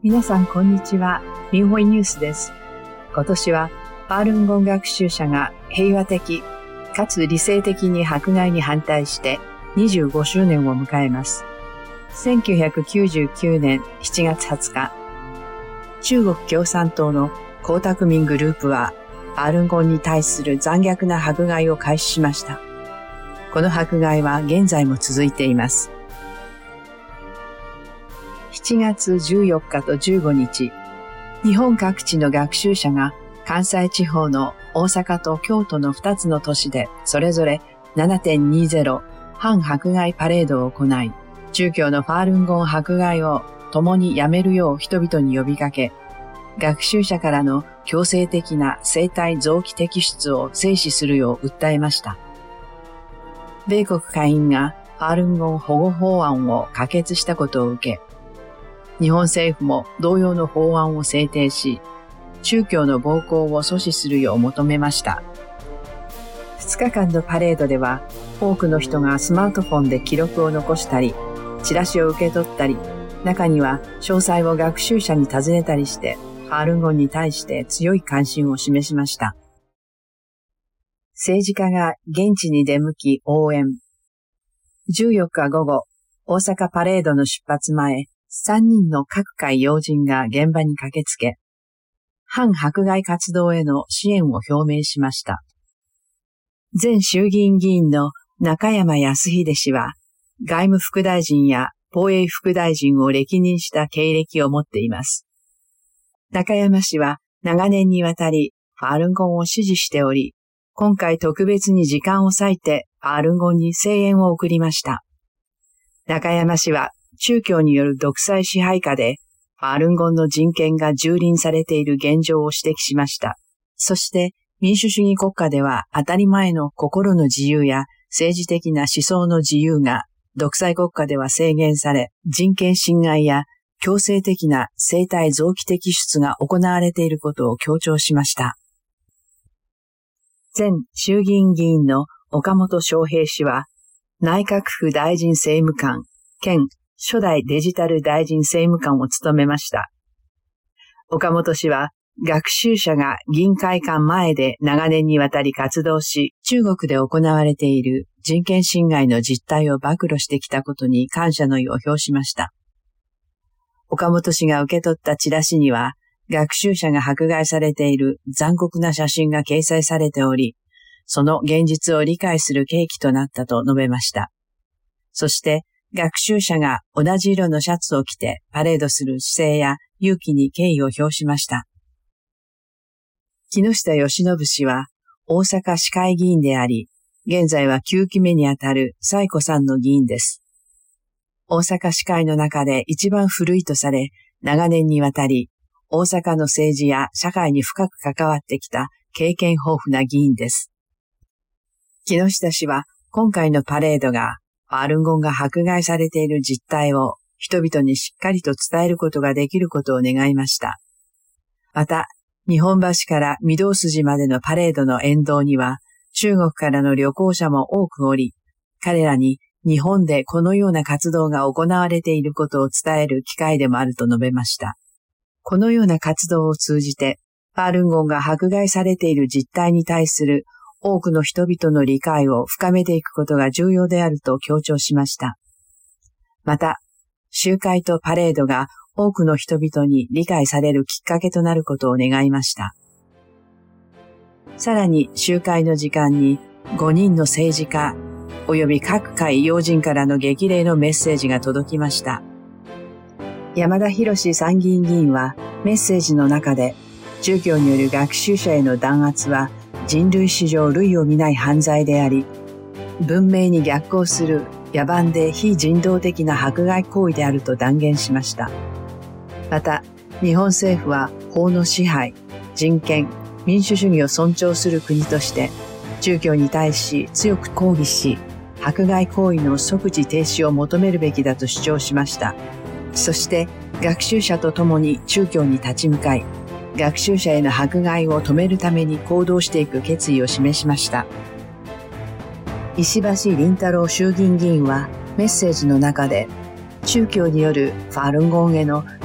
皆さんこんにちは。ミンホイニュースです。今年はファールンゴン学習者が平和的かつ理性的に迫害に反対して25周年を迎えます。1999年7月20日、中国共産党の江沢民グループはファールンゴンに対する残虐な迫害を開始しました。この迫害は現在も続いています。7月14日と15日、日本各地の学習者が関西地方の大阪と京都の2つの都市でそれぞれ 7.20 反迫害パレードを行い、中共のファールンゴン迫害を共にやめるよう人々に呼びかけ、学習者からの強制的な生体臓器摘出を制止するよう訴えました。米国下院がファールンゴン保護法案を可決したことを受け、日本政府も同様の法案を制定し、中共の暴行を阻止するよう求めました。2日間のパレードでは、多くの人がスマートフォンで記録を残したり、チラシを受け取ったり、中には詳細を学習者に尋ねたりして、ファールンゴンに対して強い関心を示しました。政治家が現地に出向き応援。14日午後、大阪パレードの出発前、3人の各界要人が現場に駆けつけ、反迫害活動への支援を表明しました。前衆議院議員の中山康秀氏は、外務副大臣や防衛副大臣を歴任した経歴を持っています。中山氏は長年にわたりファールンゴンを支持しており、今回特別に時間を割いてファールンゴンに声援を送りました。中山氏は中共による独裁支配下でファールンゴンの人権が蹂躙されている現状を指摘しました。そして民主主義国家では当たり前の心の自由や政治的な思想の自由が独裁国家では制限され、人権侵害や強制的な生体臓器摘出が行われていることを強調しました。前衆議院議員の岡本翔平氏は、内閣府大臣政務官兼初代デジタル大臣政務官を務めました。岡本氏は、学習者が議員会館前で長年にわたり活動し、中国で行われている人権侵害の実態を暴露してきたことに感謝の意を表しました。岡本氏が受け取ったチラシには、学習者が迫害されている残酷な写真が掲載されており、その現実を理解する契機となったと述べました。そして、学習者が同じ色のシャツを着てパレードする姿勢や勇気に敬意を表しました。木下義信氏は大阪市会議員であり、現在は9期目にあたる最古さんの議員です。大阪市会の中で一番古いとされ、長年にわたり大阪の政治や社会に深く関わってきた経験豊富な議員です。木下氏は今回のパレードがファールンゴンが迫害されている実態を人々にしっかりと伝えることができることを願いました。また、日本橋から御堂筋までのパレードの沿道には中国からの旅行者も多くおり、彼らに日本でこのような活動が行われていることを伝える機会でもあると述べました。このような活動を通じて、ファールンゴンが迫害されている実態に対する多くの人々の理解を深めていくことが重要であると強調しました。また、集会とパレードが多くの人々に理解されるきっかけとなることを願いました。さらに集会の時間に5人の政治家及び各界要人からの激励のメッセージが届きました。山田博参議院議員はメッセージの中で、中共による学習者への弾圧は人類史上類を見ない犯罪であり、文明に逆行する野蛮で非人道的な迫害行為であると断言しました。また、日本政府は法の支配、人権、民主主義を尊重する国として、中共に対し強く抗議し、迫害行為の即時停止を求めるべきだと主張しました。そして、学習者と共に中共に立ち向かい、学習者への迫害を止めるために行動していく決意を示しました。石橋林太郎衆議院議員はメッセージの中で、宗教によるファールンゴンへの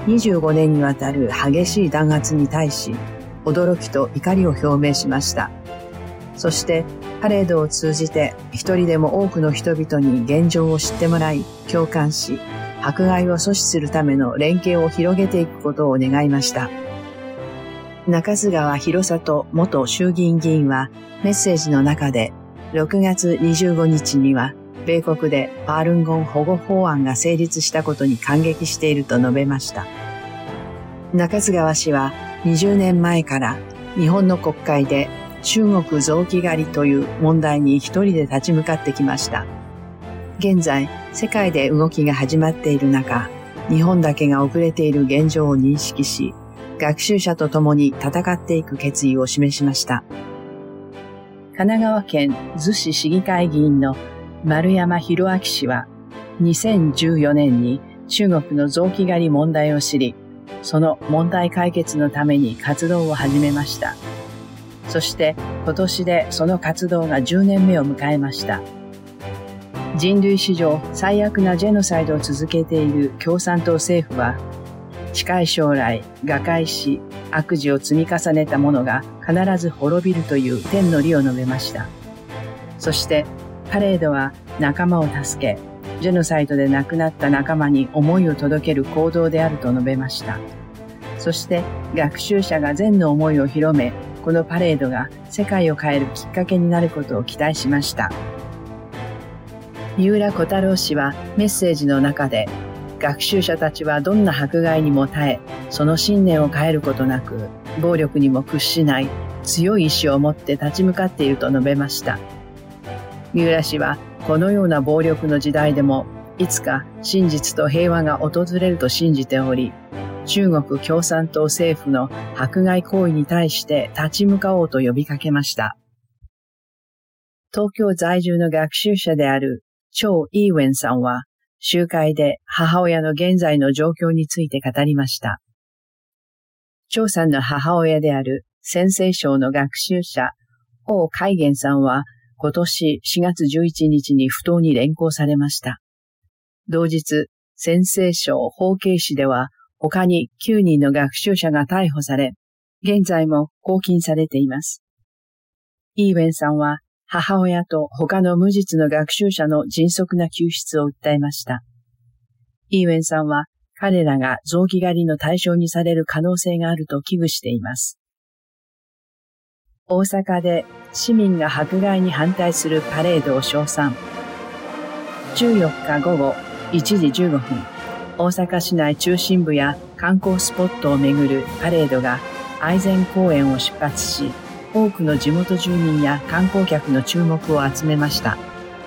25年にわたる激しい弾圧に対し、驚きと怒りを表明しました。そして、パレードを通じて一人でも多くの人々に現状を知ってもらい、共感し、迫害を阻止するための連携を広げていくことを願いました。中津川博里元衆議院議員はメッセージの中で、6月25日には米国でパールンゴン保護法案が成立したことに感激していると述べました。中津川氏は20年前から日本の国会で中国臓器狩りという問題に一人で立ち向かってきました。現在、世界で動きが始まっている中、日本だけが遅れている現状を認識し、学習者と共に戦っていく決意を示しました。神奈川県逗子市議会議員の丸山博明氏は、2014年に中国の臓器狩り問題を知り、その問題解決のために活動を始めました。そして今年でその活動が10年目を迎えました。人類史上最悪なジェノサイドを続けている共産党政府は、近い将来瓦解し悪事を積み重ねた者が必ず滅びるという天の理を述べました。そしてパレードは仲間を助け、ジェノサイドで亡くなった仲間に思いを届ける行動であると述べました。そして学習者が善の思いを広め、このパレードが世界を変えるきっかけになることを期待しました。三浦小太郎氏はメッセージの中で、学習者たちはどんな迫害にも耐え、その信念を変えることなく、暴力にも屈しない強い意志を持って立ち向かっていると述べました。三浦氏は、このような暴力の時代でも、いつか真実と平和が訪れると信じており、中国共産党政府の迫害行為に対して立ち向かおうと呼びかけました。東京在住の学習者である張イーウェンさんは、集会で母親の現在の状況について語りました。張さんの母親である陝西省の学習者、王海元さんは、今年4月11日に不当に連行されました。同日、陝西省法慶市では、他に9人の学習者が逮捕され、現在も拘禁されています。イーウェンさんは、母親と他の無実の学習者の迅速な救出を訴えました。イーウェンさんは、彼らが臓器狩りの対象にされる可能性があると危惧しています。大阪で市民が迫害に反対するパレードを称賛。14日午後1時15分、大阪市内中心部や観光スポットを巡るパレードが愛染公園を出発し、多くの地元住民や観光客の注目を集めました。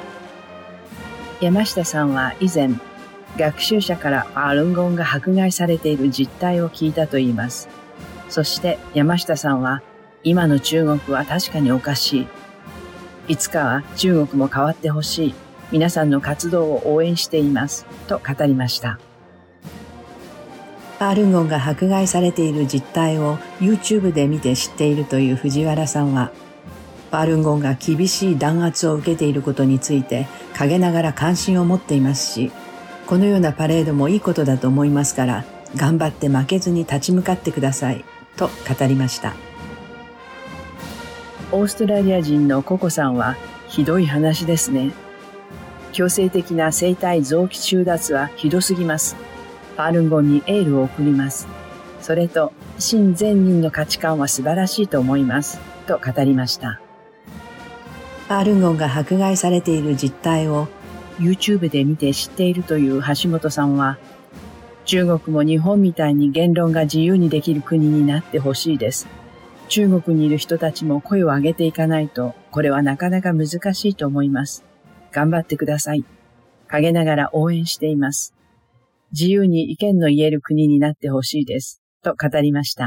山下さんは以前、学習者からパールンゴンが迫害されている実態を聞いたといいます。そして山下さんは、今の中国は確かにおかしい。いつかは中国も変わってほしい。皆さんの活動を応援しています。と語りました。パールンゴンが迫害されている実態を YouTube で見て知っているという藤原さんは、パールンゴンが厳しい弾圧を受けていることについて陰ながら関心を持っていますし、このようなパレードもいいことだと思いますから、頑張って負けずに立ち向かってください。と語りました。オーストラリア人のココさんは、ひどい話ですね。強制的な生体臓器収奪はひどすぎます。パールンゴンにエールを送ります。それと、真善人の価値観は素晴らしいと思います。と語りました。パールンゴンが迫害されている実態を YouTube で見て知っているという橋本さんは、中国も日本みたいに言論が自由にできる国になってほしいです。中国にいる人たちも声を上げていかないと、これはなかなか難しいと思います。頑張ってください。陰ながら応援しています。自由に意見の言える国になってほしいです。と語りました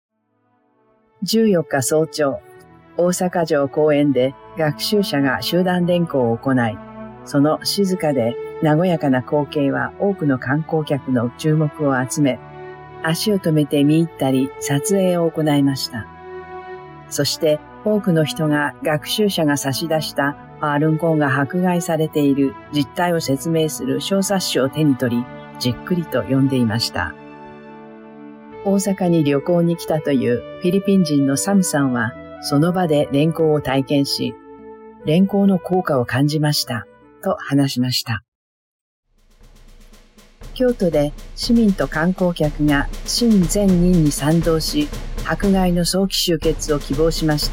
。14日早朝、大阪城公園で学習者が集団連行を行い、その静かで和やかな光景は多くの観光客の注目を集め、足を止めて見入ったり撮影を行いました。そして多くの人が学習者が差し出したパールンゴンが迫害されている実態を説明する小冊子を手に取り、じっくりと読んでいました。 大阪に旅行に来たというフィリピン人のサムさんは、その場で連行を体験し、連行の効果を感じました、と話しました。京都で市民と観光客が親善人に賛同し、迫害の早期終結を希望しました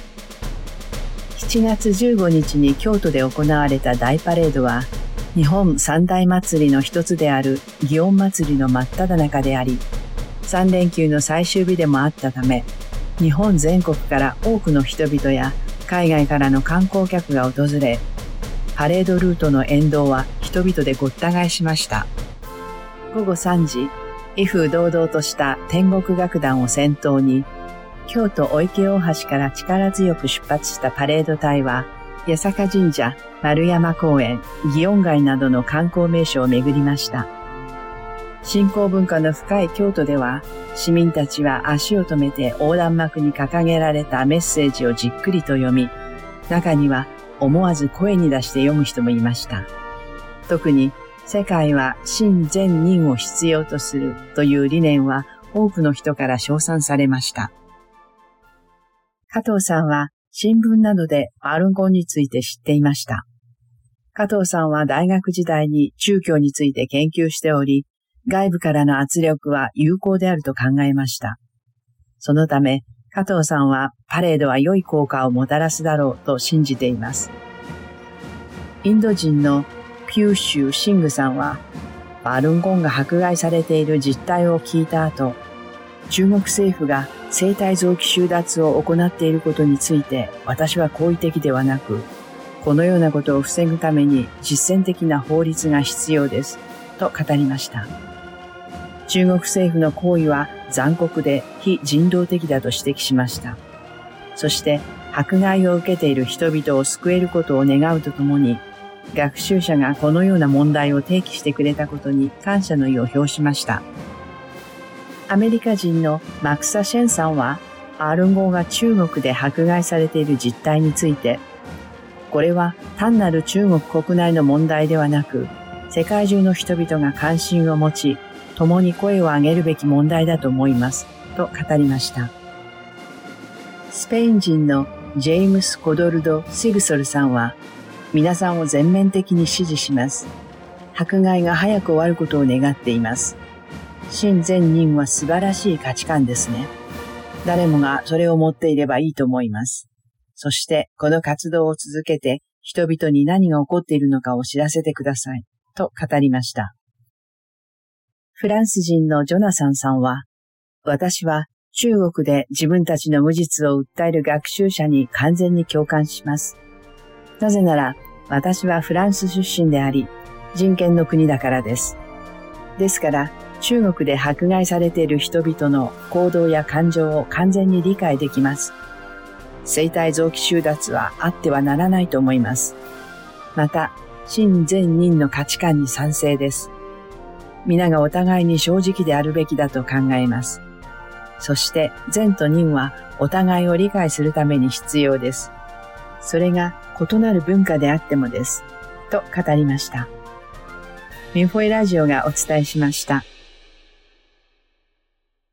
。7月15日に京都で行われた大パレードは、日本三大祭りの一つである祇園祭の真っ只中であり、3連休の最終日でもあったため、日本全国から多くの人々や海外からの観光客が訪れ、パレードルートの沿道は人々でごった返しました。午後3時、威風堂々とした天国楽団を先頭に、京都御池大橋から力強く出発したパレード隊は、八坂神社、丸山公園、祇園街などの観光名所を巡りました。信仰文化の深い京都では、市民たちは足を止めて横断幕に掲げられたメッセージをじっくりと読み、中には思わず声に出して読む人もいました。特に、世界は親善人を必要とするという理念は多くの人から称賛されました。加藤さんは新聞などでファルンゴンについて知っていました。加藤さんは大学時代に宗教について研究しており、外部からの圧力は有効であると考えました。そのため、加藤さんはパレードは良い効果をもたらすだろうと信じています。インド人のピューシュ・シングさんは、ファルンゴンが迫害されている実態を聞いた後、中国政府が生体臓器収奪を行っていることについて私は好意的ではなく、このようなことを防ぐために実践的な法律が必要です、と語りました。中国政府の行為は残酷で非人道的だと指摘しました。そして迫害を受けている人々を救えることを願うとともに、学習者がこのような問題を提起してくれたことに感謝の意を表しました。アメリカ人のマクサ・シェンさんは、ファルンゴンが中国で迫害されている実態について、これは単なる中国国内の問題ではなく、世界中の人々が関心を持ち、共に声を上げるべき問題だと思います、と語りました。スペイン人のジェームス・コドルド・シグソルさんは、皆さんを全面的に支持します。迫害が早く終わることを願っています。親善人は素晴らしい価値観ですね。誰もがそれを持っていればいいと思います。そしてこの活動を続けて人々に何が起こっているのかを知らせてください、と語りました。フランス人のジョナサンさんは、私は中国で自分たちの無実を訴える学習者に完全に共感します。なぜなら、私はフランス出身であり、人権の国だからです。ですから、中国で迫害されている人々の行動や感情を完全に理解できます。生体臓器収奪はあってはならないと思います。また、親善人の価値観に賛成です。皆がお互いに正直であるべきだと考えます。そして、善と人はお互いを理解するために必要です。それが異なる文化であってもです。と語りました。ミンフォイラジオがお伝えしました。